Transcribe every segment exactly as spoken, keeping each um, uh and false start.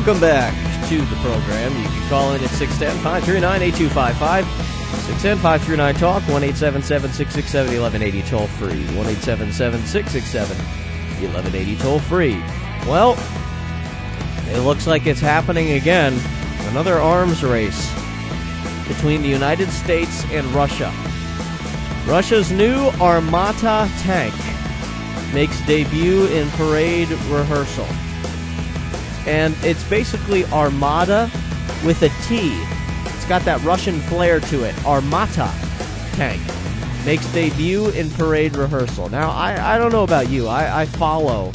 Welcome back to the program. You can call in at six one zero, five three nine, eight two five five. six one zero, five three nine, talk, one eight seven seven, six six seven, one one eight zero, toll free. one eight seven seven, six six seven, one one eight zero, toll free. Well, it looks like it's happening again. Another arms race between the United States and Russia. Russia's new Armata tank makes debut in parade rehearsal. And it's basically Armada with a T. It's got that Russian flair to it. Armata tank makes debut in parade rehearsal. Now, I, I don't know about you. I, I follow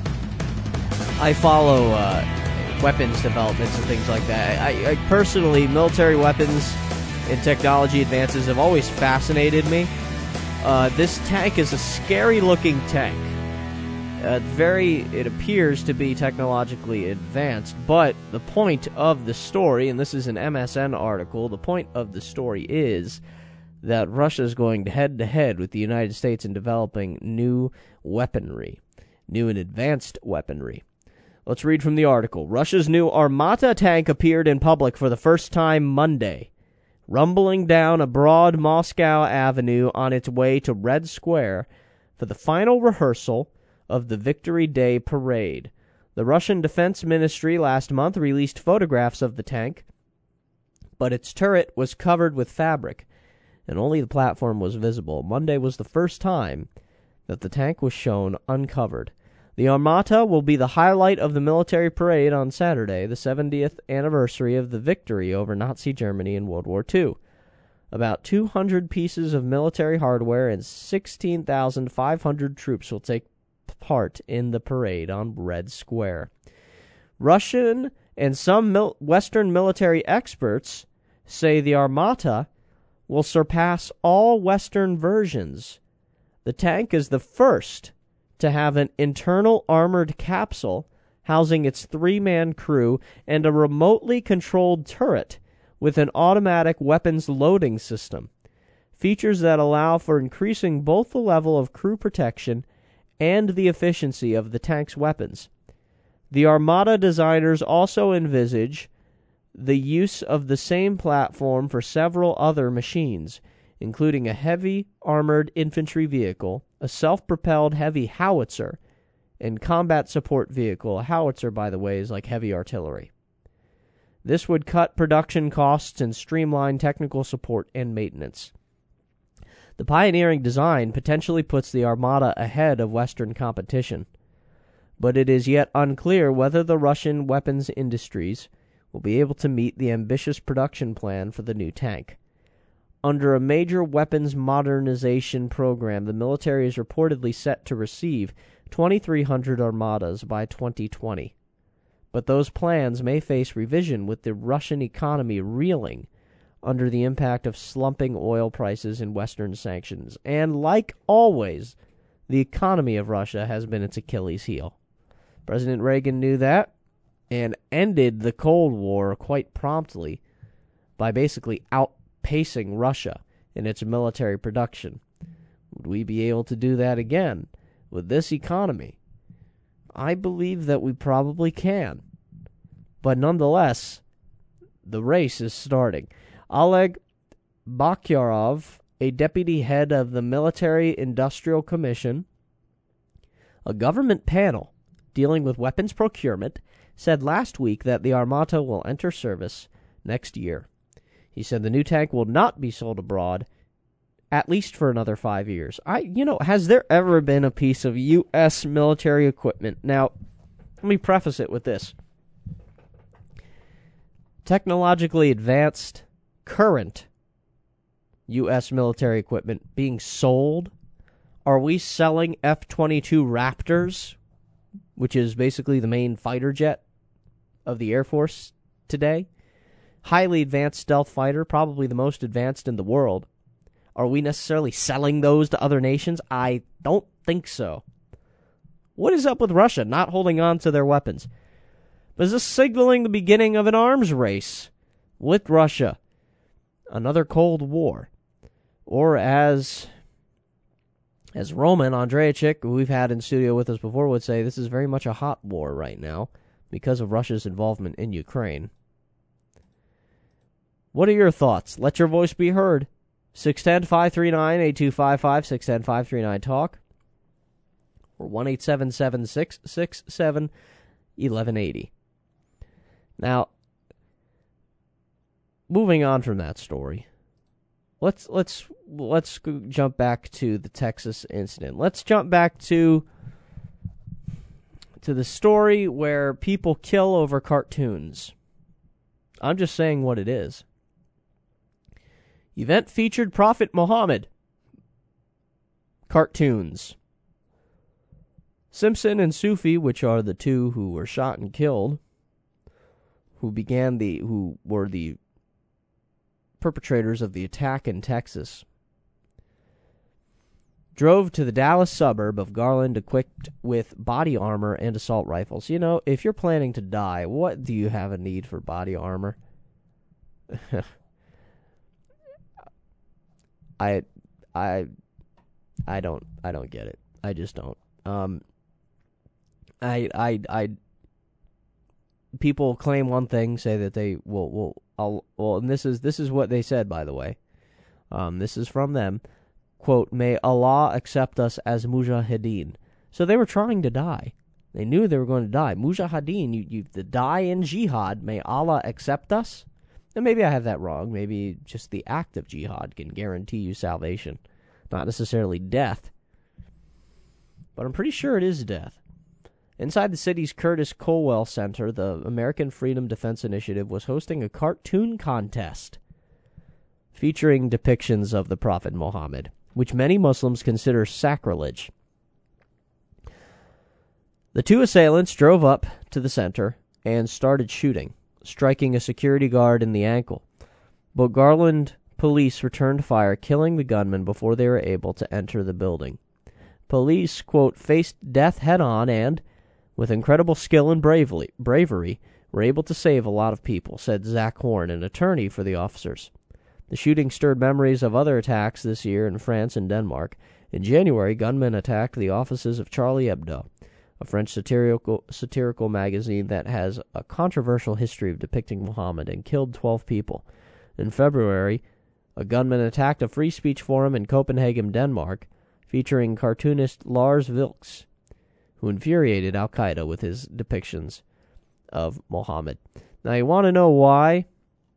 I follow uh, weapons developments and things like that. I, I personally, military weapons and technology advances have always fascinated me. Uh, this tank is a scary-looking tank. Uh, very, it appears to be technologically advanced, but the point of the story, and this is an M S N article, the point of the story is that Russia is going head-to-head with the United States in developing new weaponry, new and advanced weaponry. Let's read from the article. Russia's new Armata tank appeared in public for the first time Monday, rumbling down a broad Moscow avenue on its way to Red Square for the final rehearsal of the Victory Day parade. The Russian Defense Ministry last month released photographs of the tank, but its turret was covered with fabric, and only the platform was visible. Monday was the first time that the tank was shown uncovered. The Armata will be the highlight of the military parade on Saturday, the seventieth anniversary of the victory over Nazi Germany in World War Two. About two hundred pieces of military hardware and sixteen thousand five hundred troops will take part in the parade on Red Square. Russian and some mil- Western military experts say the Armata will surpass all Western versions. The tank is the first to have an internal armored capsule housing its three-man crew and a remotely controlled turret with an automatic weapons loading system, features that allow for increasing both the level of crew protection and the efficiency of the tank's weapons. The Armata designers also envisage the use of the same platform for several other machines, including a heavy armored infantry vehicle, a self-propelled heavy howitzer, and combat support vehicle. A howitzer, by the way, is like heavy artillery. This would cut production costs and streamline technical support and maintenance. The pioneering design potentially puts the Armata ahead of Western competition, but it is yet unclear whether the Russian weapons industries will be able to meet the ambitious production plan for the new tank. Under a major weapons modernization program, the military is reportedly set to receive twenty-three hundred Armadas by twenty twenty. But those plans may face revision with the Russian economy reeling under the impact of slumping oil prices and Western sanctions. And like always, the economy of Russia has been its Achilles heel. President Reagan knew that and ended the Cold War quite promptly by basically outpacing Russia in its military production. Would we be able to do that again with this economy? I believe that we probably can. But nonetheless, the race is starting. Oleg Bakyarov, a deputy head of the Military Industrial Commission, a government panel dealing with weapons procurement, said last week that the Armata will enter service next year. He said the new tank will not be sold abroad, at least for another five years. I, you know, has there ever been a piece of U S military equipment? Now, let me preface it with this. Technologically advanced, current U S military equipment being sold? Are we selling F twenty-two Raptors, which is basically the main fighter jet of the Air Force today? Highly advanced stealth fighter, probably the most advanced in the world. Are we necessarily selling those to other nations? I don't think so. What is up with Russia not holding on to their weapons? Is this signaling the beginning of an arms race with Russia? Another Cold War? Or as as Roman Andreychik, who we've had in studio with us before, would say, this is very much a hot war right now because of Russia's involvement in Ukraine. What are your thoughts? Let your voice be heard. six one zero, five three nine, eight two five five, six one zero, five three nine, talk, or one eight seven seven, six six seven, one one eight zero. Now, moving on from that story, let's let's let's jump back to the Texas incident. Let's jump back to to the story where people kill over cartoons. I'm just saying what it is. Event featured Prophet Muhammad. Cartoons. Simpson and Sufi, which are the two who were shot and killed, who began the who were the perpetrators of the attack in Texas, drove to the Dallas suburb of Garland equipped with body armor and assault rifles. You know, if you're planning to die, what do you have a need for body armor? I, I, I don't, I don't get it. I just don't. Um, I, I, I. People claim one thing, say that they will, will, I'll, well, and this is this is what they said, by the way. Um, this is from them. Quote, "May Allah accept us as mujahideen." So they were trying to die. They knew they were going to die. Mujahideen, you, you the die in jihad. May Allah accept us. And maybe I have that wrong. Maybe just the act of jihad can guarantee you salvation, not necessarily death. But I'm pretty sure it is death. Inside the city's Curtis Colwell Center, the American Freedom Defense Initiative was hosting a cartoon contest featuring depictions of the Prophet Muhammad, which many Muslims consider sacrilege. The two assailants drove up to the center and started shooting, striking a security guard in the ankle. But Garland police returned fire, killing the gunman before they were able to enter the building. Police, quote, faced death head-on and, with incredible skill and bravery, bravery, were able to save a lot of people, said Zach Horn, an attorney for the officers. The shooting stirred memories of other attacks this year in France and Denmark. In January, gunmen attacked the offices of Charlie Hebdo, a French satirical, satirical magazine that has a controversial history of depicting Muhammad, and killed twelve people. In February, a gunman attacked a free speech forum in Copenhagen, Denmark, featuring cartoonist Lars Vilks, who infuriated Al-Qaeda with his depictions of Muhammad. Now, you want to know why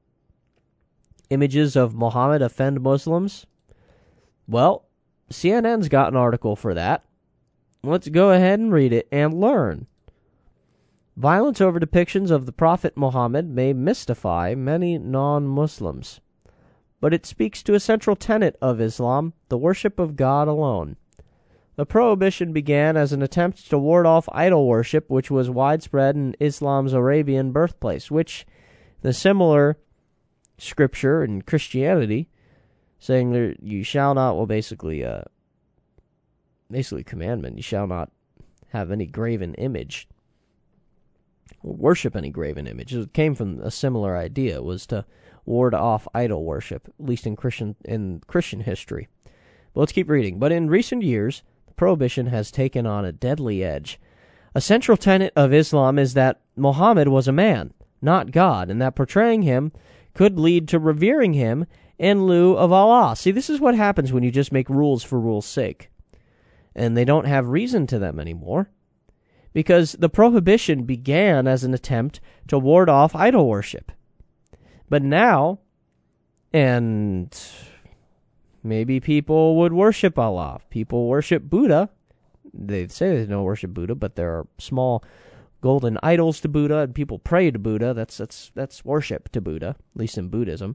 images of Muhammad offend Muslims? Well, C N N's got an article for that. Let's go ahead and read it and learn. Violence over depictions of the Prophet Muhammad may mystify many non-Muslims, but it speaks to a central tenet of Islam, the worship of God alone. The prohibition began as an attempt to ward off idol worship, which was widespread in Islam's Arabian birthplace, which, the similar scripture in Christianity, saying that you shall not, well, basically, uh, basically commandment, you shall not have any graven image, or worship any graven image. It came from a similar idea. It was to ward off idol worship, at least in Christian in Christian history. But let's keep reading. But in recent years, prohibition has taken on a deadly edge. A central tenet of Islam is that Muhammad was a man, not God, and that portraying him could lead to revering him in lieu of Allah. See, this is what happens when you just make rules for rules' sake, and they don't have reason to them anymore, because the prohibition began as an attempt to ward off idol worship. But now, and maybe people would worship Allah. People worship Buddha. They say they don't worship Buddha, but there are small golden idols to Buddha, and people pray to Buddha. That's that's that's worship to Buddha, at least in Buddhism.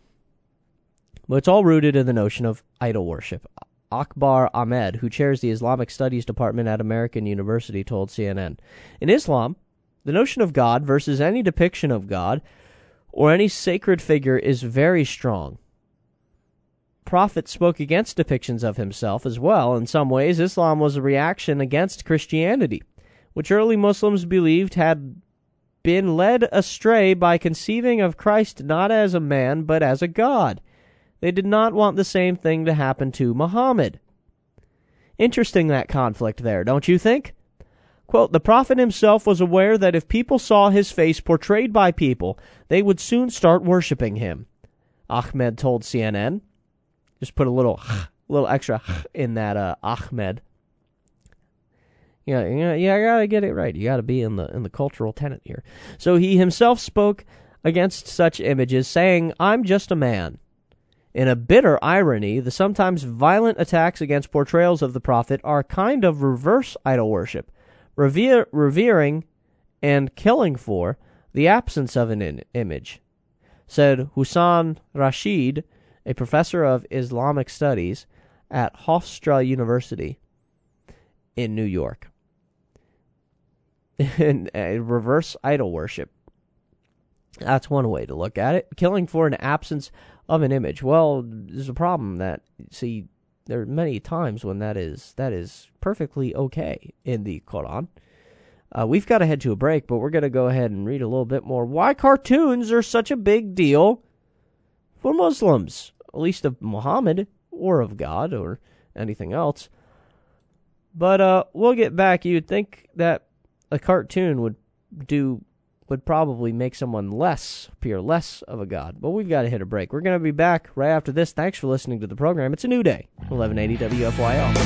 But it's all rooted in the notion of idol worship. Akbar Ahmed, who chairs the Islamic Studies Department at American University, told C N N, "In Islam, the notion of God versus any depiction of God or any sacred figure is very strong. Prophet spoke against depictions of himself as well. In some ways, Islam was a reaction against Christianity, which early Muslims believed had been led astray by conceiving of Christ not as a man, but as a god. They did not want the same thing to happen to Muhammad." Interesting, that conflict there, don't you think? Quote, the prophet himself was aware that if people saw his face portrayed by people, they would soon start worshiping him, Ahmed told C N N. Just put a little, little extra in that uh, Ahmed. Yeah, yeah, yeah, I gotta get it right. You gotta be in the in the cultural tenet here. So he himself spoke against such images, saying, I'm just a man. In a bitter irony, the sometimes violent attacks against portrayals of the prophet are a kind of reverse idol worship, revere, revering and killing for the absence of an in- image, said Hussein Rashid, a professor of Islamic studies at Hofstra University in New York. And uh, reverse idol worship. That's one way to look at it. Killing for an absence of an image. Well, there's a problem that, see, there are many times when that is that is perfectly okay in the Quran. Uh, we've got to head to a break, but we're going to go ahead and read a little bit more. Why cartoons are such a big deal for Muslims, at least of Muhammad or of God or anything else. But uh, we'll get back. You'd think that a cartoon would do would probably make someone less appear less of a god. But we've got to hit a break. We're going to be back right after this. Thanks for listening to the program. It's a new day, eleven eighty W F Y L.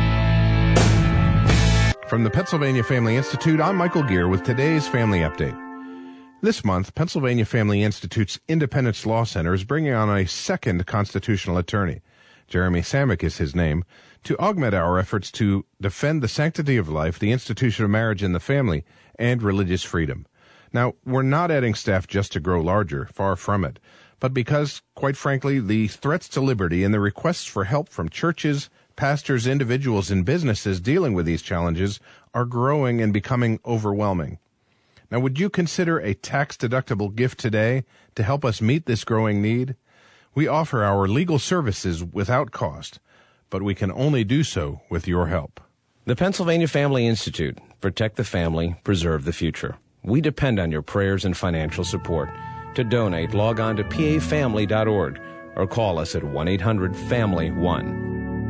From the Pennsylvania Family Institute, I'm Michael Gear with today's Family Update. This month, Pennsylvania Family Institute's Independence Law Center is bringing on a second constitutional attorney. Jeremy Samick is his name, to augment our efforts to defend the sanctity of life, the institution of marriage and the family, and religious freedom. Now, we're not adding staff just to grow larger, far from it, but because, quite frankly, the threats to liberty and the requests for help from churches, pastors, individuals, and businesses dealing with these challenges are growing and becoming overwhelming. Now, would you consider a tax-deductible gift today to help us meet this growing need? We offer our legal services without cost, but we can only do so with your help. The Pennsylvania Family Institute. Protect the family, preserve the future. We depend on your prayers and financial support. To donate, log on to P A family dot org or call us at one eight hundred family one.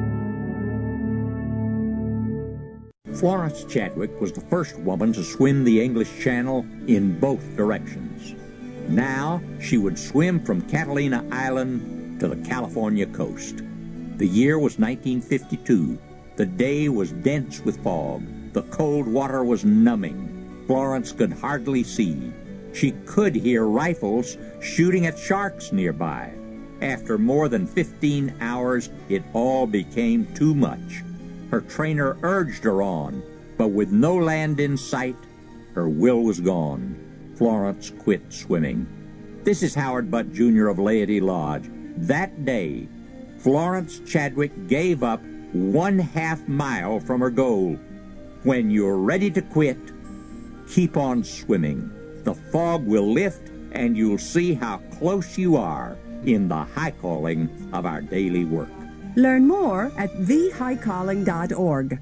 Florence Chadwick was the first woman to swim the English Channel in both directions. Now she would swim from Catalina Island to the California coast. The year was nineteen fifty-two. The day was dense with fog. The cold water was numbing. Florence could hardly see. She could hear rifles shooting at sharks nearby. After more than fifteen hours, it all became too much. Her trainer urged her on, but with no land in sight, her will was gone. Florence quit swimming. This is Howard Butt, Junior of Laity Lodge. That day, Florence Chadwick gave up one half mile from her goal. When you're ready to quit, keep on swimming. The fog will lift, and you'll see how close you are in the high calling of our daily work. Learn more at the high calling dot org.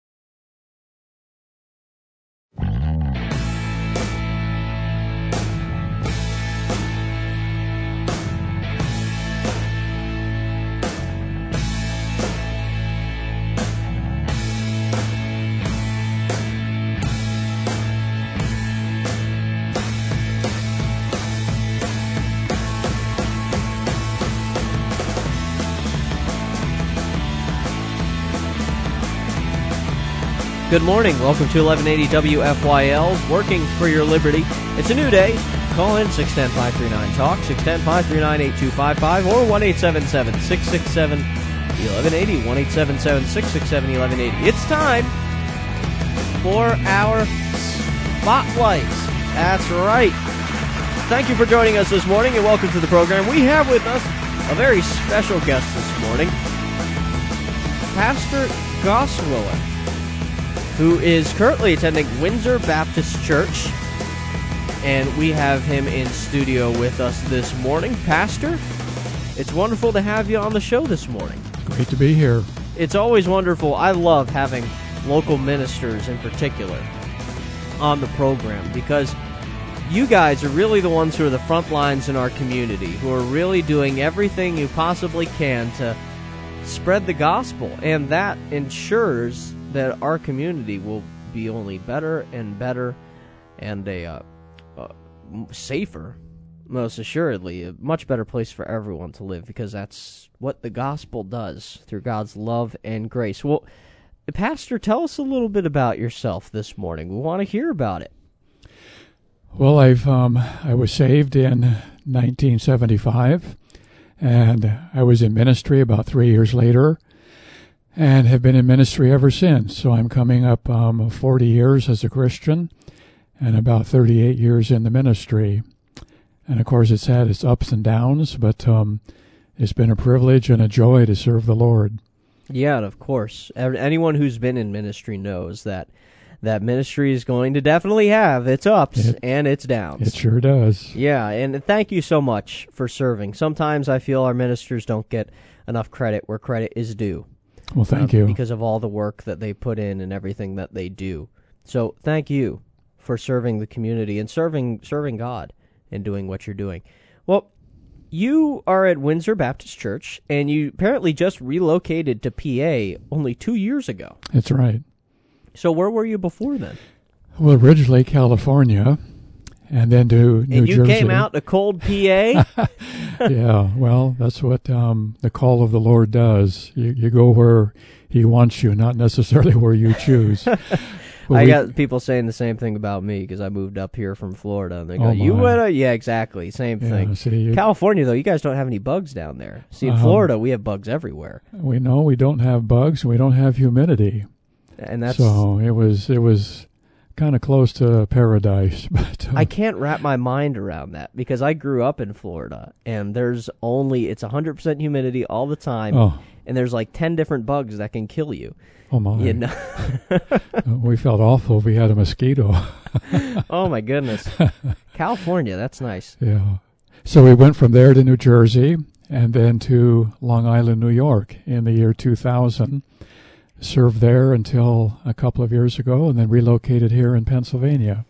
Good morning. Welcome to eleven eighty W F Y L, working for your liberty. It's a new day. Call in six one zero, five three nine, talk, six one zero, five three nine, eight two five five, or one eight seven seven, six six seven, one one eight zero, one eight seven seven, six six seven, one one eight zero. It's time for our Spotlight. That's right. Thank you for joining us this morning, and welcome to the program. We have with us a very special guest this morning, Pastor Goswiller, who is currently attending Windsor Baptist Church, and we have him in studio with us this morning. Pastor, it's wonderful to have you on the show this morning. Great to be here. It's always wonderful. I love having local ministers in particular on the program, because you guys are really the ones who are the front lines in our community, who are really doing everything you possibly can to spread the gospel, and that ensures that our community will be only better and better, and a uh, uh, safer, most assuredly, a much better place for everyone to live, because that's what the gospel does through God's love and grace. Well, Pastor, tell us a little bit about yourself this morning. We want to hear about it. Well, I've um, I was saved in nineteen seventy-five, and I was in ministry about three years later, and have been in ministry ever since. So I'm coming up um, forty years as a Christian, and about thirty-eight years in the ministry. And of course, it's had its ups and downs, but um, it's been a privilege and a joy to serve the Lord. Yeah, and of course, anyone who's been in ministry knows that that ministry is going to definitely have its ups it, and its downs. It sure does. Yeah, and thank you so much for serving. Sometimes I feel our ministers don't get enough credit where credit is due. Well, thank uh, you. Because of all the work that they put in and everything that they do. So thank you for serving the community and serving serving God and doing what you're doing. Well, you are at Windsor Baptist Church, and you apparently just relocated to P A only two years ago. That's right. So where were you before then? Well, originally California, and then to New and you Jersey. Came out to cold P A? Yeah, well, that's what um, the call of the Lord does. You, you go where He wants you, not necessarily where you choose. I we, got people saying the same thing about me because I moved up here from Florida, and they go, oh "You my. went?" A-? Yeah, exactly, same yeah, thing. See, you, California, though, you guys don't have any bugs down there. See, in uh-huh. Florida, we have bugs everywhere. We know we don't have bugs, we don't have humidity. And that's so it was it was kind of close to paradise. But uh, I can't wrap my mind around that because I grew up in Florida, and there's only it's one hundred percent humidity all the time, oh, and there's like ten different bugs that can kill you. oh my! You know? We felt awful if we had a mosquito. Oh my goodness, California, that's nice. Yeah. So we went from there to New Jersey, and then to Long Island, New York, in the year two thousand. Served there until a couple of years ago, and then relocated here in Pennsylvania.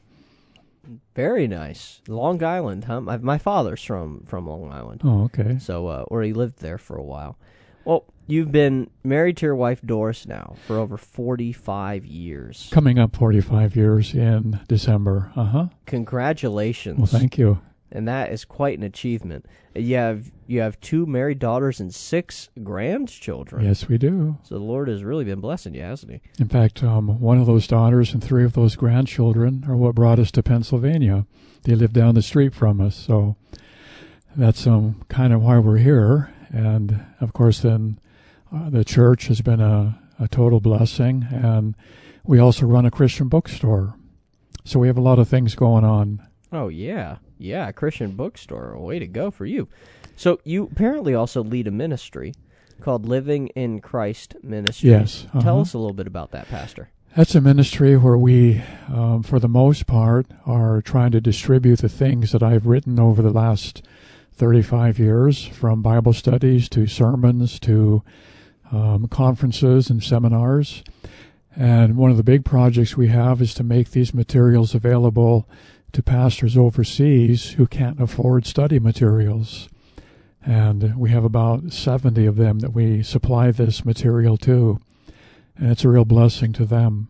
Very nice. Long Island, huh? My, my father's from, from Long Island. Oh, okay. So, uh, or he lived there for a while. Well, you've been married to your wife Doris now for over forty-five years. Coming up forty-five years in December. Uh-huh. Congratulations. Well, thank you. And that is quite an achievement. You have you have two married daughters and six grandchildren. Yes, we do. So the Lord has really been blessing you, hasn't He? In fact, um, one of those daughters and three of those grandchildren are what brought us to Pennsylvania. They live down the street from us, so that's um, kind of why we're here. And, of course, then uh, the church has been a, a total blessing, and we also run a Christian bookstore. So we have a lot of things going on. Oh, yeah. Yeah, Christian bookstore. Way to go for you. So you apparently also lead a ministry called Living in Christ Ministry. Yes. Uh-huh. Tell us a little bit about that, Pastor. That's a ministry where we, um, for the most part, are trying to distribute the things that I've written over the last thirty-five years, from Bible studies to sermons to um, conferences and seminars. And one of the big projects we have is to make these materials available to pastors overseas who can't afford study materials. And we have about seventy of them that we supply this material to. And it's a real blessing to them.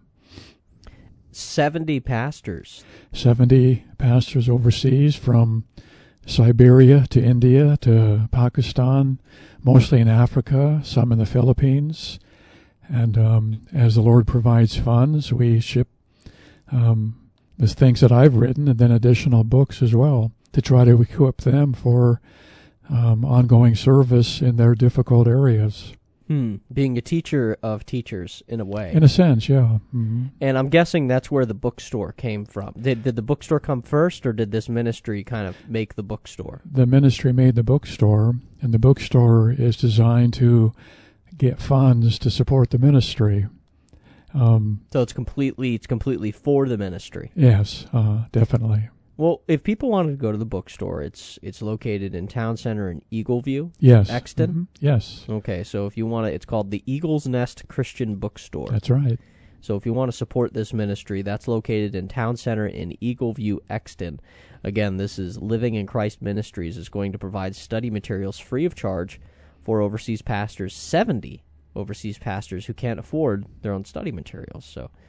seventy pastors. seventy pastors overseas, from Siberia to India to Pakistan, mostly in Africa, some in the Philippines. And um, as the Lord provides funds, we ship um, the things that I've written, and then additional books as well, to try to equip them for um, ongoing service in their difficult areas. Hmm. Being a teacher of teachers, in a way. In a sense, yeah. Mm-hmm. And I'm guessing that's where the bookstore came from. Did, did the bookstore come first, or did this ministry kind of make the bookstore? The ministry made the bookstore, and the bookstore is designed to get funds to support the ministry. Um, so it's completely it's completely for the ministry. Yes, uh, definitely. Well, if people wanted to go to the bookstore, it's it's located in Town Center in Eagleview. Yes. Exton. Mm-hmm. Yes. Okay, so if you want to, it's called the Eagle's Nest Christian Bookstore. That's right. So if you want to support this ministry, that's located in Town Center in Eagleview, Exton. Again, this is Living in Christ Ministries is going to provide study materials free of charge for overseas pastors, seventy overseas pastors who can't afford their own study materials. So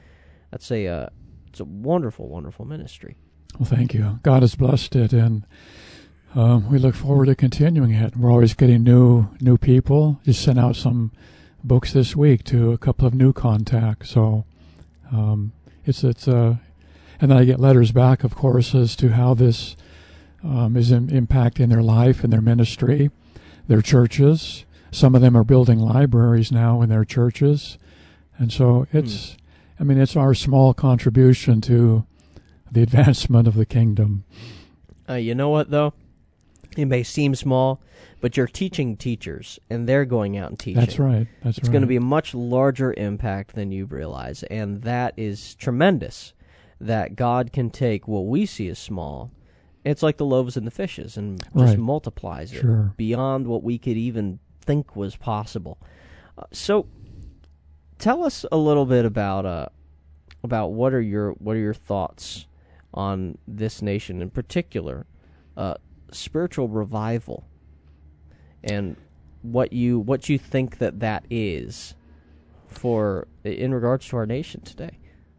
that's a uh, it's a wonderful, wonderful ministry. Well, thank you. God has blessed it, and um, we look forward to continuing it. We're always getting new new people. Just sent out some books this week to a couple of new contacts. So um, it's it's uh, and then I get letters back, of course, as to how this um, is in, impacting their life and their ministry, their churches. Some of them are building libraries now in their churches, and so it's. Hmm. I mean, it's our small contribution to the advancement of the kingdom. Uh, you know what, though? It may seem small, but you're teaching teachers, and they're going out and teaching. That's right. That's it's right. going to be a much larger impact than you realize, and that is tremendous, that God can take what we see as small. It's like the loaves and the fishes, and just right. multiplies it sure. beyond what we could even think was possible. Uh, so, tell us a little bit about uh, about what are your what are your thoughts on this nation, in particular, uh, spiritual revival, and what you what you think that that is for in regards to our nation today.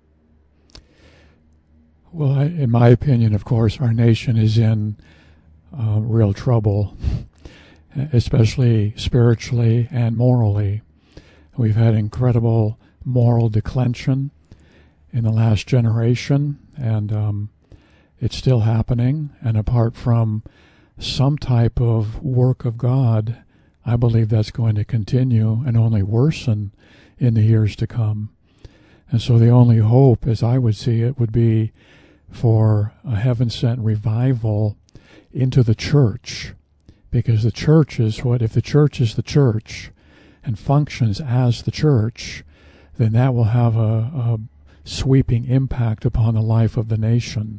Well, I, in my opinion, of course, our nation is in uh, real trouble, especially spiritually and morally. We've had incredible moral declension in the last generation, and um, it's still happening. And apart from some type of work of God, I believe that's going to continue and only worsen in the years to come. And so the only hope, as I would see it, would be for a heaven-sent revival into the church, because the church is what, if the church is the church and functions as the church, then that will have a, a sweeping impact upon the life of the nation.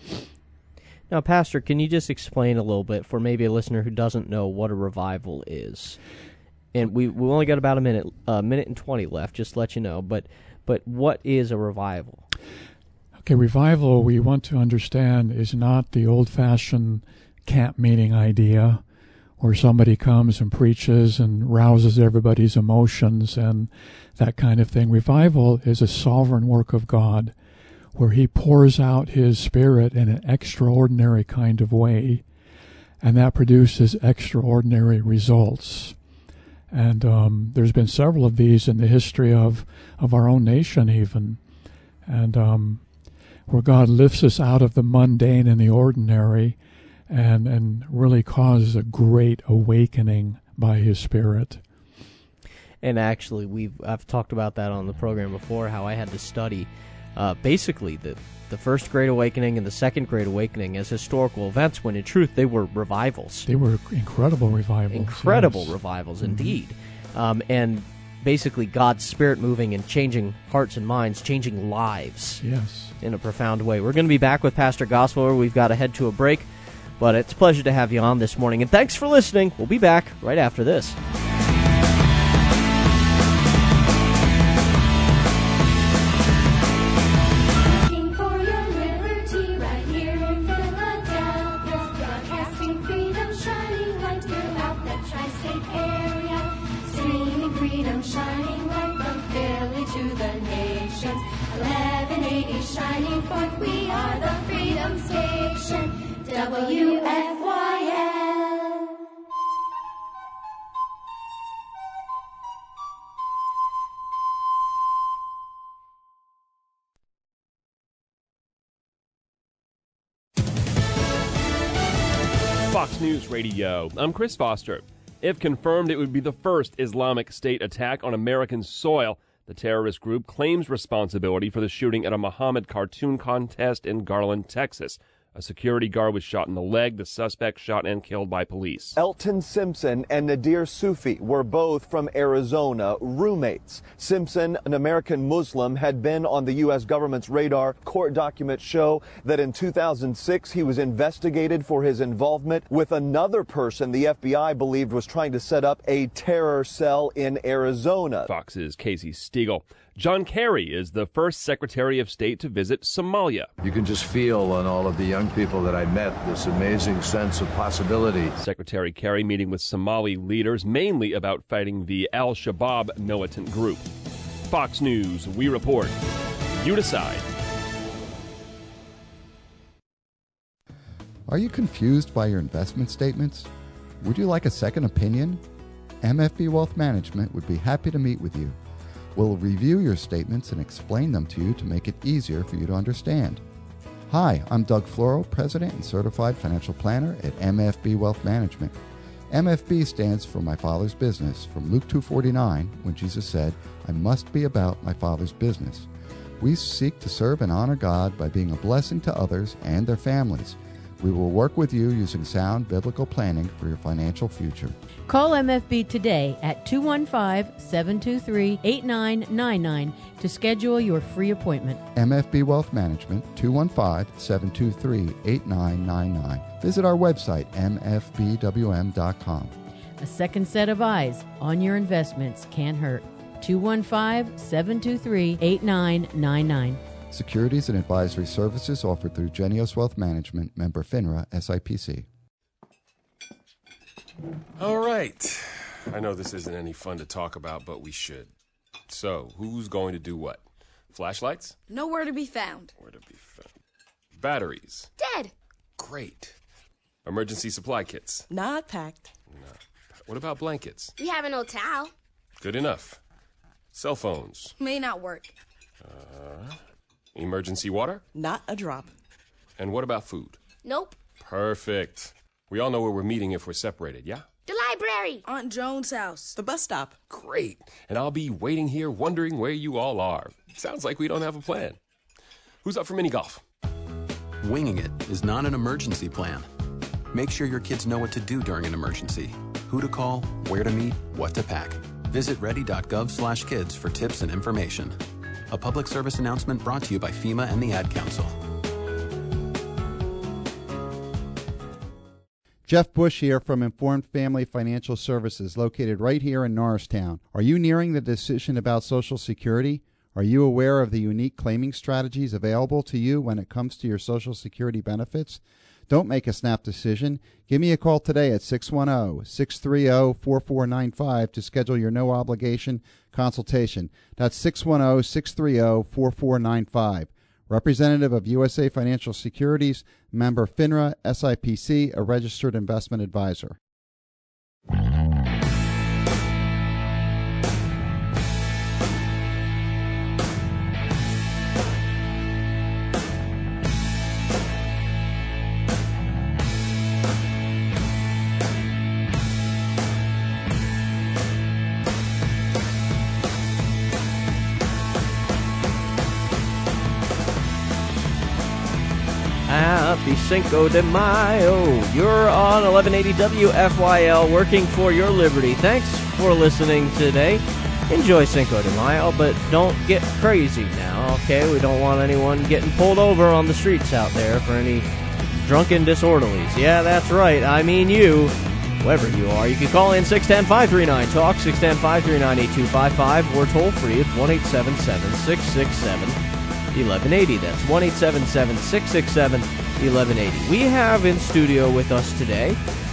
Now, Pastor, can you just explain a little bit for maybe a listener who doesn't know what a revival is? And we we only got about a minute, a uh, minute and twenty left, just to let you know. But but what is a revival? Okay, revival, we want to understand, is not the old-fashioned camp meeting idea where somebody comes and preaches and rouses everybody's emotions and that kind of thing. Revival is a sovereign work of God where he pours out his Spirit in an extraordinary kind of way, and that produces extraordinary results. And um, there's been several of these in the history of, of our own nation even, and um, where God lifts us out of the mundane and the ordinary and, and really causes a great awakening by his Spirit. And actually, we've I've talked about that on the program before, how I had to study uh, basically the, the First Great Awakening and the Second Great Awakening as historical events, when in truth they were revivals. They were incredible revivals. Incredible yes. revivals, mm-hmm. indeed. Um, and basically God's Spirit moving and changing hearts and minds, changing lives. Yes. In a profound way. We're going to be back with Pastor Gospeler. We've got to head to a break, but it's a pleasure to have you on this morning. And thanks for listening. We'll be back right after this. W F Y L. Fox News Radio. I'm Chris Foster. If confirmed, it would be the first Islamic State attack on American soil. The terrorist group claims responsibility for the shooting at a Muhammad cartoon contest in Garland, Texas. A security guard was shot in the leg. The suspect shot and killed by police. Elton Simpson and Nadir Sufi were both from Arizona, roommates. Simpson, an American Muslim, had been on the U S government's radar. Court documents show that in two thousand six he was investigated for his involvement with another person the F B I believed was trying to set up a terror cell in Arizona. Fox's Casey Stegall. John Kerry is the first Secretary of State to visit Somalia. You can just feel on all of the young people that I met this amazing sense of possibility. Secretary Kerry meeting with Somali leaders mainly about fighting the Al-Shabaab militant group. Fox News, we report. You decide. Are you confused by your investment statements? Would you like a second opinion? M F B Wealth Management would be happy to meet with you. We'll review your statements and explain them to you to make it easier for you to understand. Hi, I'm Doug Floro, President and Certified Financial Planner at M F B Wealth Management. M F B stands for My Father's Business, from Luke two forty-nine, when Jesus said, I must be about my Father's business. We seek to serve and honor God by being a blessing to others and their families. We will work with you using sound biblical planning for your financial future. Call M F B today at two one five, seven two three, eight nine nine nine to schedule your free appointment. M F B Wealth Management, two one five, seven two three, eight nine nine nine. Visit our website, m f b w m dot com. A second set of eyes on your investments can't hurt. two one five, seven two three, eight nine nine nine. Securities and advisory services offered through Genios Wealth Management, member FINRA, S I P C. All right. I know this isn't any fun to talk about, but we should. So, who's going to do what? Flashlights? Nowhere to be found. Where to be found? Batteries? Dead. Great. Emergency supply kits? Not packed. No. What about blankets? We have an old towel. Good enough. Cell phones? May not work. Uh, emergency water? Not a drop. And what about food? Nope. Perfect. We all know where we're meeting if we're separated, yeah? The library. Aunt Joan's house. The bus stop. Great. And I'll be waiting here wondering where you all are. Sounds like we don't have a plan. Who's up for mini golf? Winging it is not an emergency plan. Make sure your kids know what to do during an emergency. Who to call, where to meet, what to pack. Visit ready.gov slash kids for tips and information. A public service announcement brought to you by FEMA and the Ad Council. Jeff Bush here from Informed Family Financial Services, located right here in Norristown. Are you nearing the decision about Social Security? Are you aware of the unique claiming strategies available to you when it comes to your Social Security benefits? Don't make a snap decision. Give me a call today at six one zero, six three zero, four four nine five to schedule your no-obligation consultation. That's six one zero, six three zero, four four nine five. Representative of U S A Financial Securities, member FINRA, S I P C, a registered investment advisor. Happy Cinco de Mayo. You're on eleven eighty W F Y L, working for your liberty. Thanks for listening today. Enjoy Cinco de Mayo, but don't get crazy now, okay? We don't want anyone getting pulled over on the streets out there for any drunken disorderlies. Yeah, that's right. I mean you, whoever you are. You can call in six one zero, five three nine, talk, six one zero, five three nine, eight two five five, or toll free at one eight seven seven, six six seven, eleven eighty. That's one eight seven seven, six six seven, eleven eighty. We have in studio with us today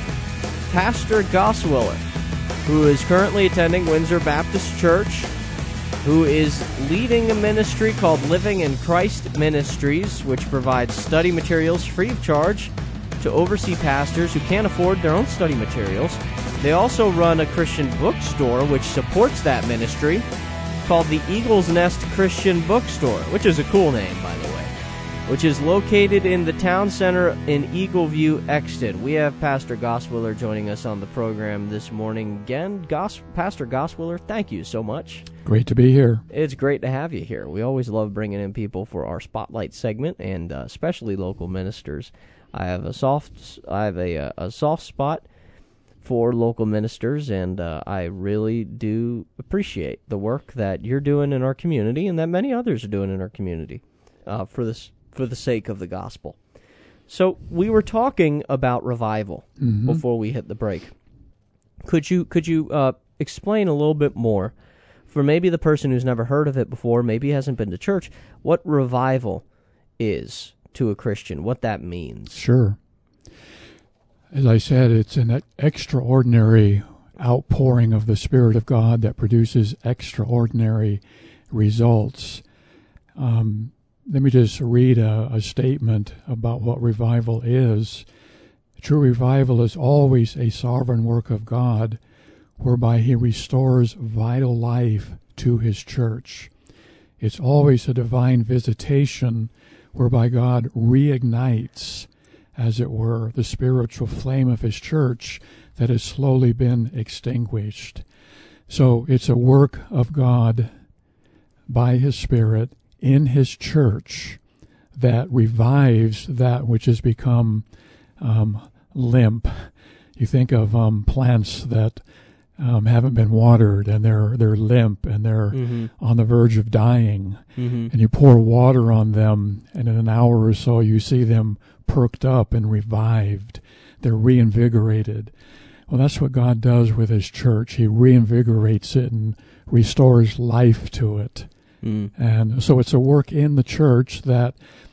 Pastor Goswiller, who is currently attending Windsor Baptist Church, who is leading a ministry called Living in Christ Ministries, which provides study materials free of charge to overseas pastors who can't afford their own study materials. They also run a Christian bookstore which supports that ministry, called the Eagle's Nest Christian Bookstore, which is a cool name, by the way, which is located in the town center in Eagleview, Exton. We have Pastor Goswiller joining us on the program this morning. Again, Gos- Pastor Goswiller, thank you so much. Great to be here. It's great to have you here. We always love bringing in people for our Spotlight segment, and uh, especially local ministers. I have a soft, I have a, a soft spot for local ministers, and uh, I really do appreciate the work that you're doing in our community and that many others are doing in our community uh, for this for the sake of the gospel. So we were talking about revival mm-hmm. before we hit the break. Could you could you uh, explain a little bit more for maybe the person who's never heard of it before, maybe hasn't been to church, what revival is to a Christian, what that means? Sure. As I said, it's an extraordinary outpouring of the Spirit of God that produces extraordinary results. Um, let me just read a, a statement about what revival is. True revival is always a sovereign work of God, whereby he restores vital life to his church. It's always a divine visitation whereby God reignites, as it were, the spiritual flame of his church that has slowly been extinguished. So it's a work of God by his Spirit in his church that revives that which has become um, limp. You think of um, plants that um, haven't been watered and they're they're limp and they're Mm-hmm. on the verge of dying, Mhm. and you pour water on them, and in an hour or so you see them perked up and revived. They're reinvigorated. Well, that's what God does with his church. He reinvigorates it and restores life to it. Mm. And so it's a work in the church that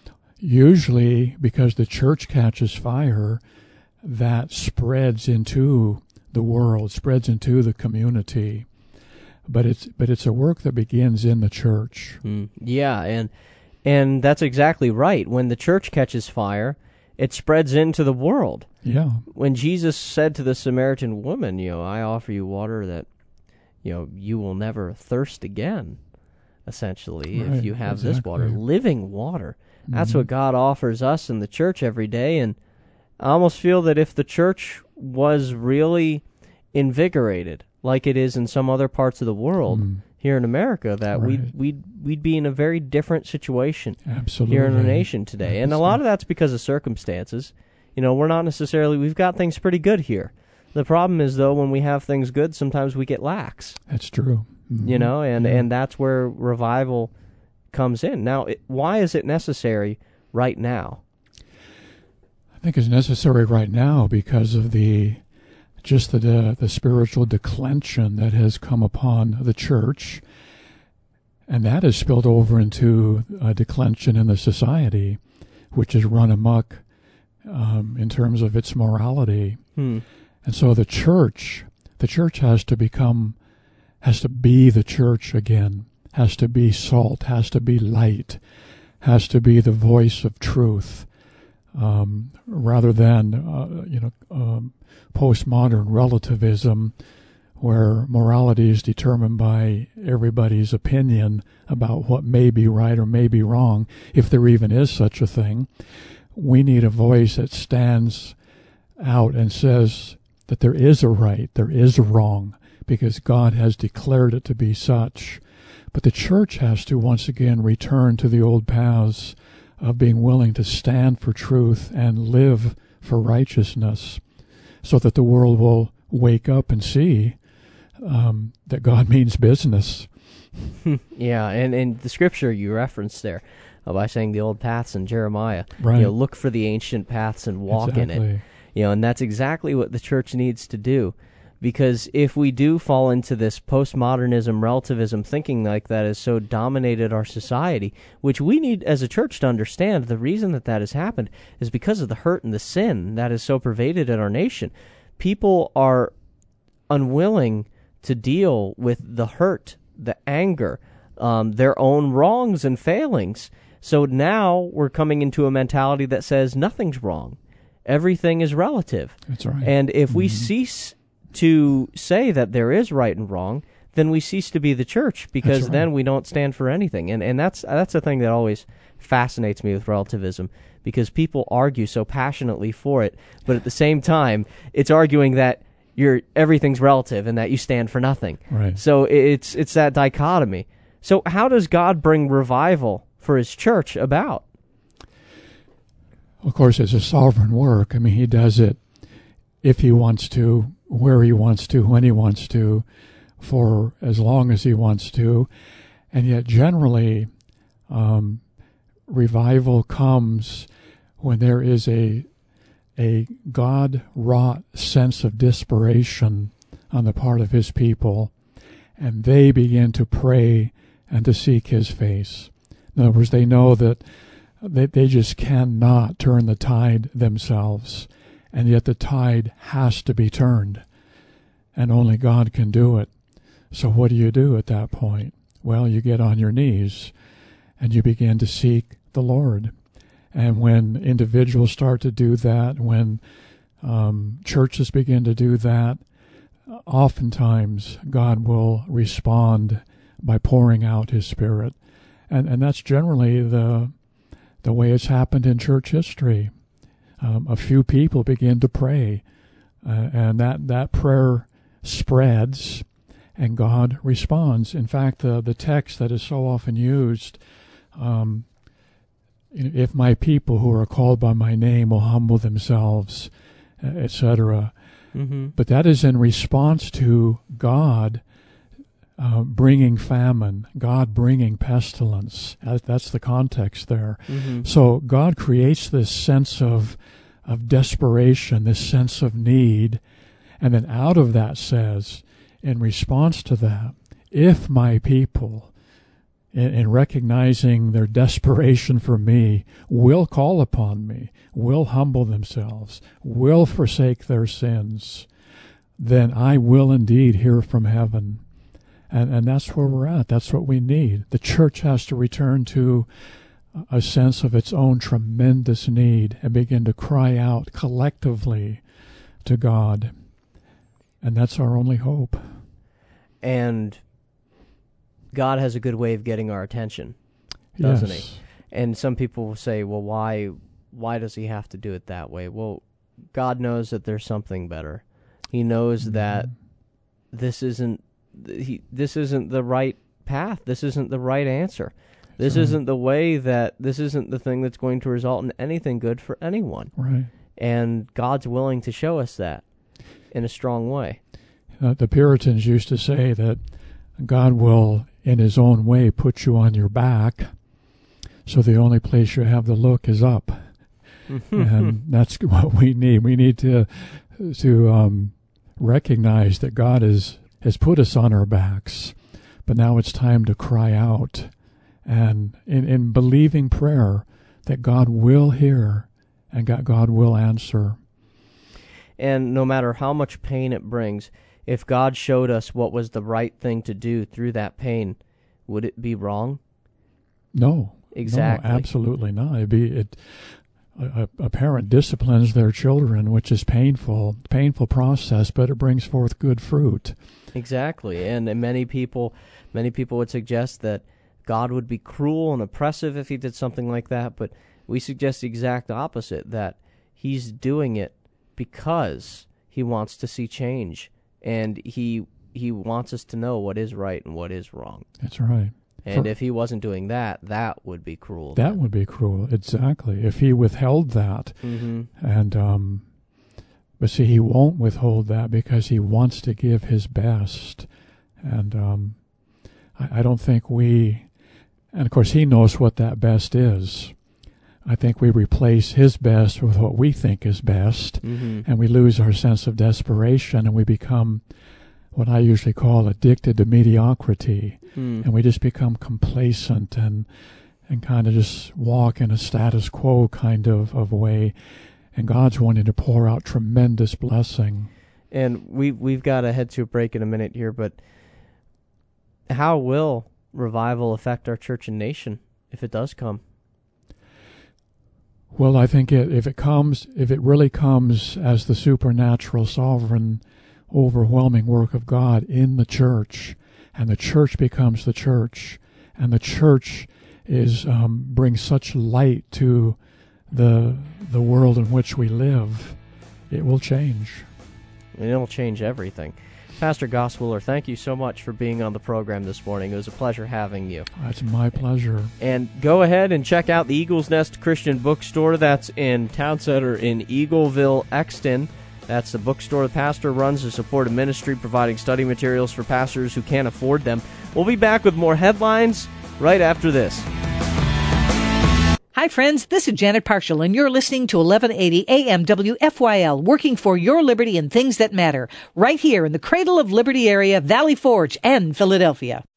usually, because the church catches fire, that spreads into the world, spreads into the community. But it's but it's a work that begins in the church. Mm. Yeah, and and that's exactly right. When the church catches fire, it spreads into the world. Yeah. When Jesus said to the Samaritan woman, you know, I offer you water that, you know, you will never thirst again, essentially, Right, if you have this water, exactly. living water. That's Mhm. what God offers us in the church every day, and I almost feel that if the church was really invigorated, like it is in some other parts of the world, Mm. here in America, that Right. we'd we'd we'd be in a very different situation Absolutely. here in the nation today. And a lot of that's because of circumstances. You know, we're not necessarily, we've got things pretty good here. The problem is, though, when we have things good, sometimes we get lax. That's true. Mhm. You know, and, Yeah. and that's where revival comes in. Now, it, why is it necessary right now? I think it's necessary right now because of the just the the, the spiritual declension that has come upon the church, and that has spilled over into a declension in the society, which has run amok um, in terms of its morality. Hmm. And so the church, the church has to become, has to be the church again, has to be salt, has to be light, has to be the voice of truth. Um, rather than, uh, you know, um, postmodern relativism, where morality is determined by everybody's opinion about what may be right or may be wrong, if there even is such a thing. We need a voice that stands out and says that there is a right, there is a wrong, because God has declared it to be such. But the church has to once again return to the old paths of being willing to stand for truth and live for righteousness, so that the world will wake up and see um, that God means business. Yeah, and, and the scripture you referenced there, uh, by saying the old paths in Jeremiah, Right. you know, look for the ancient paths and walk in it. Exactly. You know, and that's exactly what the church needs to do. Because if we do fall into this postmodernism, relativism thinking like that has so dominated our society, which we need as a church to understand, the reason that that has happened is because of the hurt and the sin that is so pervaded in our nation. People are unwilling to deal with the hurt, the anger, um, their own wrongs and failings. So now we're coming into a mentality that says nothing's wrong. Everything is relative. That's right. And if we Mhm. cease to say that there is right and wrong, then we cease to be the church, because That's right. then we don't stand for anything. And and that's that's the thing that always fascinates me with relativism, because people argue so passionately for it, but at the same time, it's arguing that you're everything's relative and that you stand for nothing. Right. So it's it's that dichotomy. So how does God bring revival for his church about? Of course, it's a sovereign work. I mean, he does it if he wants to, where he wants to, when he wants to, for as long as he wants to. And yet, generally, um, revival comes when there is a a God-wrought sense of desperation on the part of his people, and they begin to pray and to seek his face. In other words, they know that they, they just cannot turn the tide themselves, and yet the tide has to be turned, and only God can do it. So what do you do at that point? Well, you get on your knees, and you begin to seek the Lord. And when individuals start to do that, when um, churches begin to do that, oftentimes God will respond by pouring out His Spirit. And and that's generally the the way it's happened in church history. Um, a few people begin to pray, uh, and that, that prayer spreads, and God responds. In fact, the, the text that is so often used, um, if my people who are called by my name will humble themselves, et cetera. Mm-hmm. But that is in response to God uh, bringing famine, God bringing pestilence. That, that's the context there. Mm-hmm. So God creates this sense of of desperation, this sense of need, and then out of that says, in response to that, if my people, in, in recognizing their desperation for me, will call upon me, will humble themselves, will forsake their sins, then I will indeed hear from heaven. And, and that's where we're at. That's what we need. The church has to return to a sense of its own tremendous need and begin to cry out collectively to God. And that's our only hope. And God has a good way of getting our attention, doesn't Yes. He? And some people will say, well, why why does He have to do it that way? Well, God knows that there's something better. He knows Mm-hmm. that this isn't he, this isn't the right path. This isn't the right answer. This Right. isn't the way that, this isn't the thing that's going to result in anything good for anyone. Right. And God's willing to show us that in a strong way. Uh, the Puritans used to say that God will, in His own way, put you on your back, so the only place you have to look is up. And that's what we need. We need to to um, recognize that God is, has put us on our backs, but now it's time to cry out. And in, in believing prayer that God will hear and God, God will answer. And no matter how much pain it brings, if God showed us what was the right thing to do through that pain, would it be wrong? No. Exactly. No, absolutely not. It'd be, it, a, a parent disciplines their children, which is painful, painful process, but it brings forth good fruit. Exactly. And, and many people, many people would suggest that God would be cruel and oppressive if He did something like that, but we suggest the exact opposite, that He's doing it because He wants to see change, and He He wants us to know what is right and what is wrong. That's right. And For, if He wasn't doing that, that would be cruel. That would be cruel, exactly. If He withheld that, mm-hmm. and um, but see, He won't withhold that because He wants to give His best, and um, I, I don't think we, and of course He knows what that best is. I think we replace His best with what we think is best, mm-hmm. and we lose our sense of desperation, and we become what I usually call addicted to mediocrity, mm. and we just become complacent and and kind of just walk in a status quo kind of, of way, and God's wanting to pour out tremendous blessing. And we, we've got to head to a break in a minute here, but how will revival affect our church and nation if it does come? Well, I think it, if it comes, if it really comes as the supernatural, sovereign, overwhelming work of God in the church, and the church becomes the church, and the church is um, brings such light to the the world in which we live, it will change. And it'll change everything. Pastor Goswiller, thank you so much for being on the program this morning. It was a pleasure having you. It's my pleasure. And go ahead and check out the Eagle's Nest Christian Bookstore. That's in Town Center in Eagleville, Exton. That's the bookstore the pastor runs to support a ministry providing study materials for pastors who can't afford them. We'll be back with more headlines right after this. Hi, friends. This is Janet Parshall, and you're listening to eleven eighty A M W F Y L, working for your liberty and things that matter, right here in the cradle of liberty area, Valley Forge, and Philadelphia.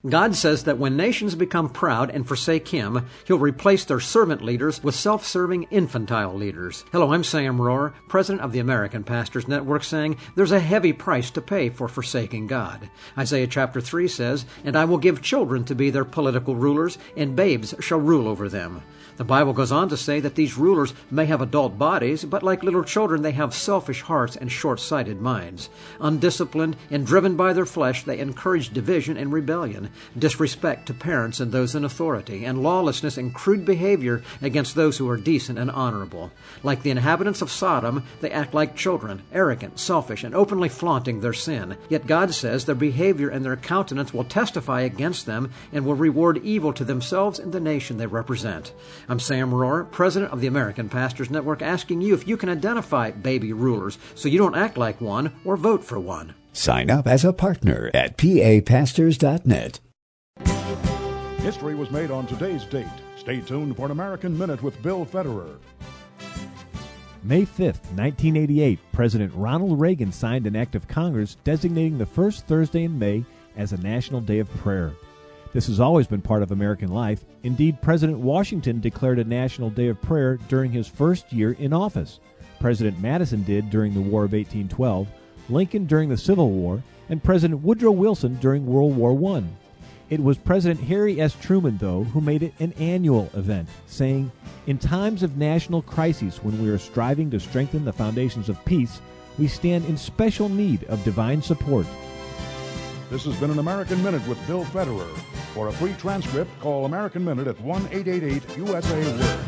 God says that when nations become proud and forsake Him, He'll replace their servant leaders with self-serving infantile leaders. Hello, I'm Sam Rohrer, president of the American Pastors Network, saying there's a heavy price to pay for forsaking God. Isaiah chapter three says, "And I will give children to be their political rulers, and babes shall rule over them." The Bible goes on to say that these rulers may have adult bodies, but like little children, they have selfish hearts and short-sighted minds. Undisciplined and driven by their flesh, they encourage division and rebellion, disrespect to parents and those in authority, and lawlessness and crude behavior against those who are decent and honorable. Like the inhabitants of Sodom, they act like children, arrogant, selfish, and openly flaunting their sin. Yet God says their behavior and their countenance will testify against them and will reward evil to themselves and the nation they represent. I'm Sam Rohrer, president of the American Pastors Network, asking you if you can identify baby rulers so you don't act like one or vote for one. Sign up as a partner at P A pastors dot net. History was made on today's date. Stay tuned for an American Minute with Bill Federer. May fifth, nineteen eighty-eight, President Ronald Reagan signed an act of Congress designating the first Thursday in May as a National Day of Prayer. This has always been part of American life. Indeed, President Washington declared a National Day of Prayer during his first year in office. President Madison did during the War of eighteen twelve, Lincoln during the Civil War, and President Woodrow Wilson during World War One. It was President Harry S. Truman, though, who made it an annual event, saying, "In times of national crises, when we are striving to strengthen the foundations of peace, we stand in special need of divine support." This has been an American Minute with Bill Federer. For a free transcript, call American Minute at one eight eight eight U S A Word.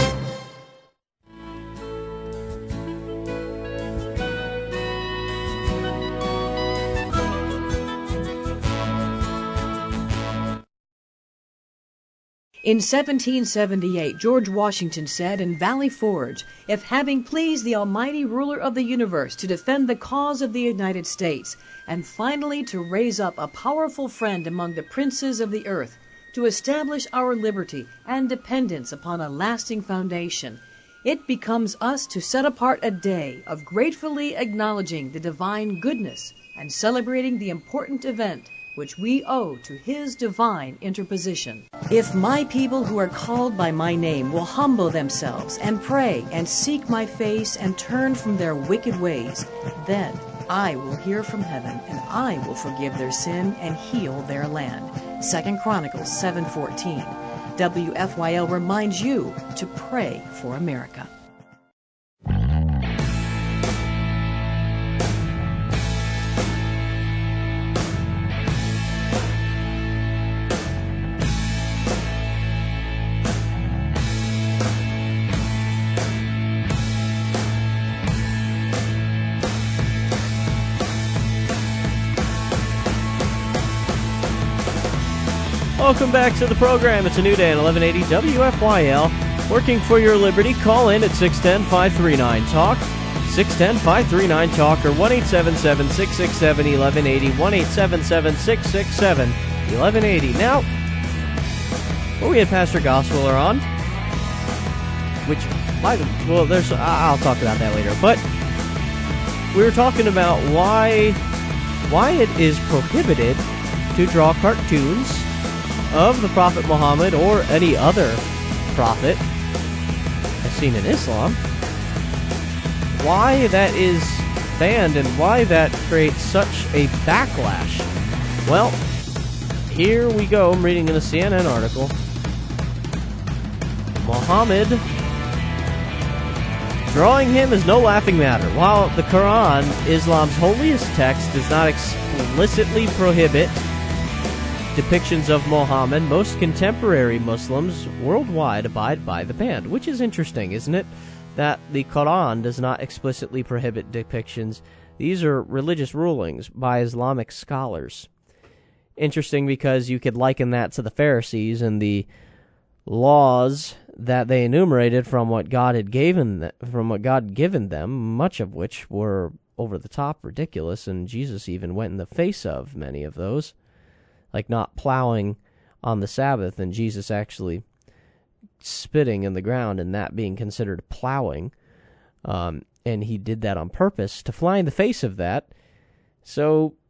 In seventeen seventy-eight, George Washington said in Valley Forge, "If having pleased the almighty ruler of the universe to defend the cause of the United States, and finally to raise up a powerful friend among the princes of the earth, to establish our liberty and dependence upon a lasting foundation, it becomes us to set apart a day of gratefully acknowledging the divine goodness and celebrating the important event which we owe to His divine interposition. If my people who are called by my name will humble themselves and pray and seek my face and turn from their wicked ways, then I will hear from heaven and I will forgive their sin and heal their land." Second Chronicles seven fourteen. W F Y L reminds you to pray for America. Welcome back to the program. It's a new day at eleven eighty W F Y L. Working for your liberty. Call in at six one zero, five three nine, talk, six one zero, five three nine, talk, or one eight seven seven, six six seven, one one eight zero, one eight seven seven, six six seven, one one eight zero. Now, well, we had Pastor Goswiller on, which, well, there's, I'll talk about that later, but we were talking about why, why it is prohibited to draw cartoons of the Prophet Muhammad or any other prophet as seen in Islam, why that is banned and why that creates such a backlash. Well, here we go. I'm reading in a C N N article. Muhammad, drawing him is no laughing matter. While the Quran, Islam's holiest text, does not explicitly prohibit depictions of Muhammad, most contemporary Muslims worldwide abide by the ban, which is interesting, isn't it? That the Quran does not explicitly prohibit depictions. These are religious rulings by Islamic scholars. Interesting because you could liken that to the Pharisees and the laws that they enumerated from what God had given them, from what God had given them, much of which were over the top ridiculous, and Jesus even went in the face of many of those. Like not plowing on the Sabbath, and Jesus actually spitting in the ground, and that being considered plowing. Um, and he did that on purpose to fly in the face of that. So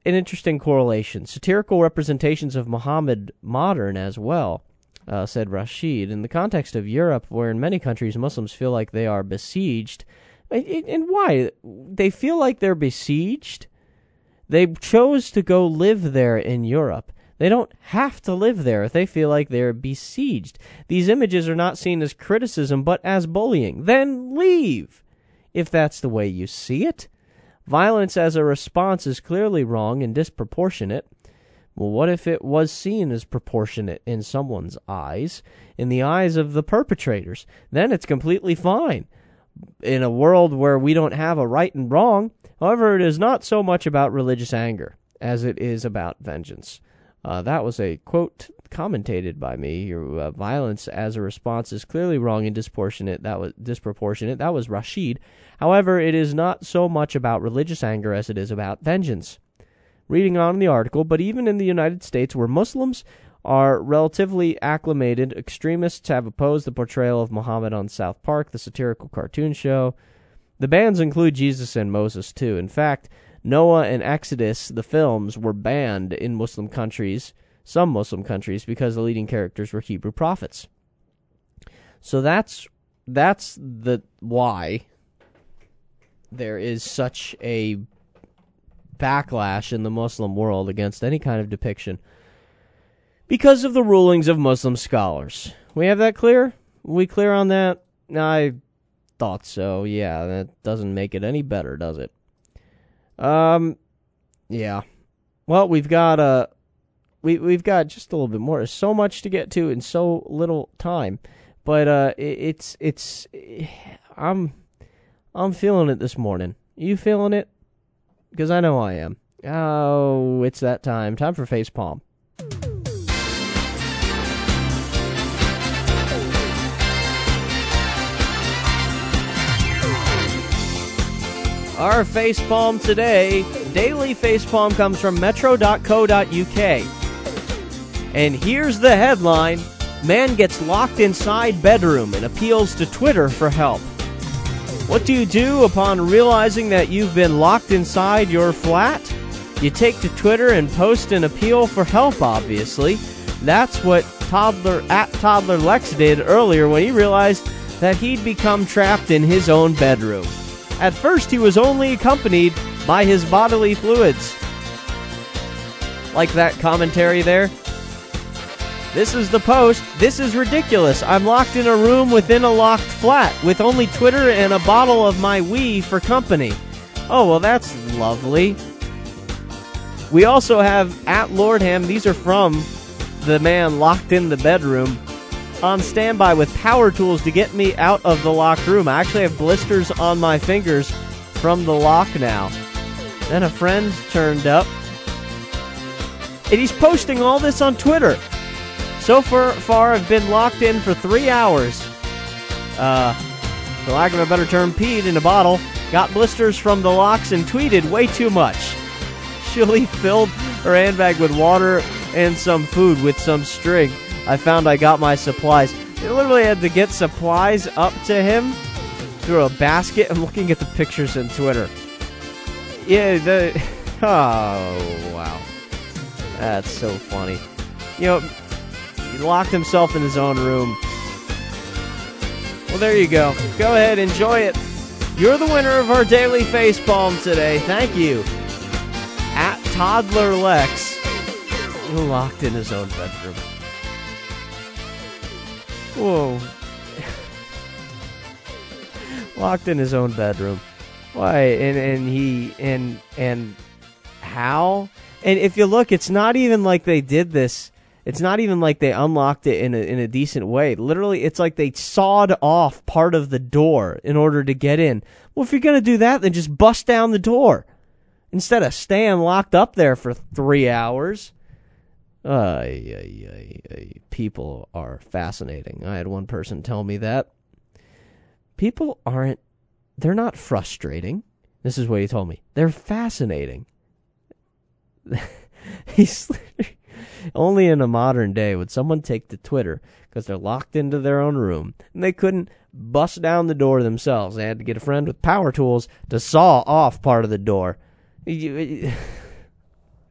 an interesting correlation. Satirical representations of Muhammad modern as well, uh, said Rashid. In the context of Europe, where in many countries Muslims feel like they are besieged. And why? They feel like they're besieged? They chose to go live there in Europe. They don't have to live there if they feel like they're besieged. These images are not seen as criticism, but as bullying. Then leave, if that's the way you see it. Violence as a response is clearly wrong and disproportionate. Well, what if it was seen as proportionate in someone's eyes, in the eyes of the perpetrators? Then it's completely fine. In a world where we don't have a right and wrong, however, it is not so much about religious anger as it is about vengeance. Uh, that was a quote commentated by me. Your uh, violence as a response is clearly wrong and disproportionate. That was disproportionate. That was Rashid. However, it is not so much about religious anger as it is about vengeance. Reading on in the article, but even in the United States, where Muslims are relatively acclimated, extremists have opposed the portrayal of Muhammad on South Park, the satirical cartoon show. The bans include Jesus and Moses, too. In fact, Noah and Exodus, the films, were banned in Muslim countries, some Muslim countries, because the leading characters were Hebrew prophets. So that's that's the why there is such a backlash in the Muslim world against any kind of depiction, because of the rulings of Muslim scholars. We have that clear? We clear on that? I thought so. Yeah, that doesn't make it any better, does it? Um, yeah. Well, we've got uh, we we've got just a little bit more. There's so much to get to in so little time, but uh, it, it's it's I'm I'm feeling it this morning. You feeling it? Because I know I am. Oh, it's that time. Time for Facepalm. Our facepalm today, daily facepalm, comes from metro dot co dot U K. And here's the headline: Man gets locked inside bedroom and appeals to Twitter for help. What do you do upon realizing that you've been locked inside your flat? You take to Twitter and post an appeal for help, obviously. That's what toddler at Toddler Lex did earlier when he realized that he'd become trapped in his own bedroom. At first, he was only accompanied by his bodily fluids. Like that commentary there? This is the post. This is ridiculous. I'm locked in a room within a locked flat with only Twitter and a bottle of my wee for company. Oh, well, that's lovely. We also have at Lordham. These are from the man locked in the bedroom, on standby with power tools to get me out of the locked room. I actually have blisters on my fingers from the lock now. Then a friend turned up, and he's posting all this on Twitter. So far, far I've been locked in for three hours. Uh, for lack of a better term, peed in a bottle, got blisters from the locks, and tweeted way too much. Shilly filled her handbag with water and some food with some string. I found I got my supplies. I literally had to get supplies up to him through a basket. I'm looking at the pictures on Twitter. Yeah, the... Oh, wow. That's so funny. You know, he locked himself in his own room. Well, there you go. Go ahead, enjoy it. You're the winner of our daily facepalm today. Thank you. At Toddler Lex, locked in his own bedroom. Whoa. Locked in his own bedroom. Why? And and he and and how? And if you look, it's not even like they did this. It's not even like they unlocked it in a in a decent way. Literally, it's like they sawed off part of the door in order to get in. Well, if you're gonna do that, then just bust down the door instead of staying locked up there for three hours. Ay, ay, ay, ay. People are fascinating. I had one person tell me that. People aren't, they're not frustrating. This is what he told me. They're fascinating. He's only in a modern day would someone take to Twitter because they're locked into their own room and they couldn't bust down the door themselves. They had to get a friend with power tools to saw off part of the door.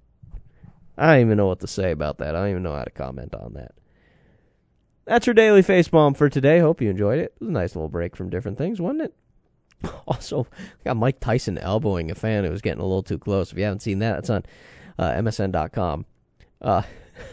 I don't even know what to say about that. I don't even know how to comment on that. That's your Daily Facepalm for today. Hope you enjoyed it. It was a nice little break from different things, wasn't it? Also, we got Mike Tyson elbowing a fan who was getting a little too close. If you haven't seen that, it's on uh, M S N dot com. Uh,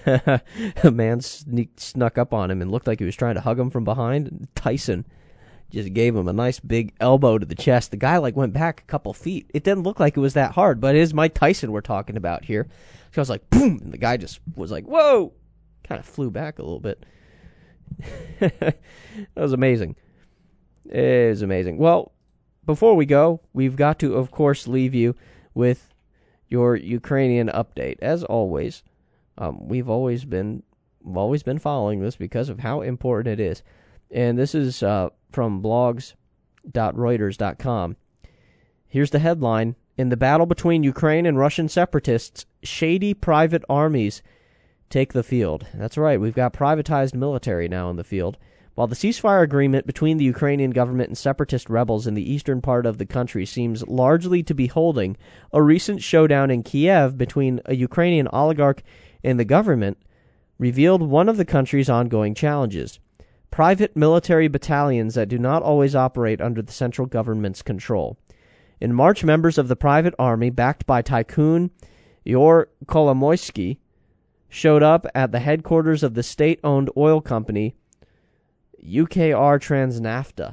a man sneak, snuck up on him and looked like he was trying to hug him from behind. Tyson just gave him a nice big elbow to the chest. The guy like went back a couple feet. It didn't look like it was that hard, but it is Mike Tyson we're talking about here. So I was like, boom, and the guy just was like, whoa, kind of flew back a little bit. That was amazing. It was amazing. Well, before we go, we've got to, of course, leave you with your Ukrainian update. As always, um, we've always been we've always been following this because of how important it is. And this is uh, from blogs dot reuters dot com. Here's the headline. In the battle between Ukraine and Russian separatists, shady private armies take the field. That's right, we've got privatized military now in the field. While the ceasefire agreement between the Ukrainian government and separatist rebels in the eastern part of the country seems largely to be holding, a recent showdown in Kiev between a Ukrainian oligarch and the government revealed one of the country's ongoing challenges: private military battalions that do not always operate under the central government's control. In March, members of the private army, backed by tycoon Yor Kolomoisky, showed up at the headquarters of the state-owned oil company U K R Transnafta.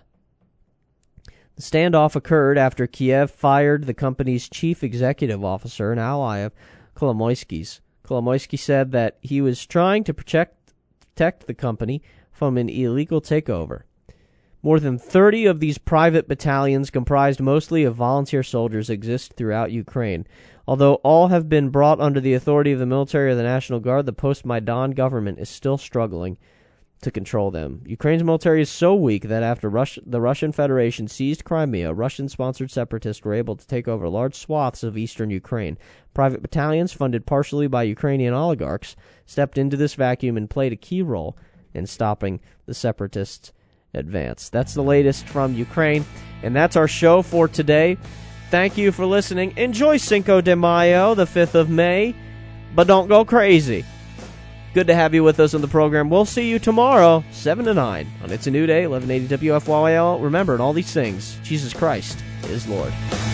The standoff occurred after Kiev fired the company's chief executive officer, an ally of Kolomoisky's. Kolomoisky said that he was trying to protect, protect the company from an illegal takeover. More than thirty of these private battalions, comprised mostly of volunteer soldiers, exist throughout Ukraine. Although all have been brought under the authority of the military or the National Guard, the post-Maidan government is still struggling to control them. Ukraine's military is so weak that after Rus- the Russian Federation seized Crimea, Russian-sponsored separatists were able to take over large swaths of eastern Ukraine. Private battalions, funded partially by Ukrainian oligarchs, stepped into this vacuum and played a key role in stopping the separatists' advance. That's the latest from Ukraine, and that's our show for today. Thank you for listening. Enjoy Cinco de Mayo, the fifth of May, but don't go crazy. Good to have you with us on the program. We'll see you tomorrow, seven to nine, on It's a New Day, eleven eighty W F Y L. Remember, in all these things, Jesus Christ is Lord.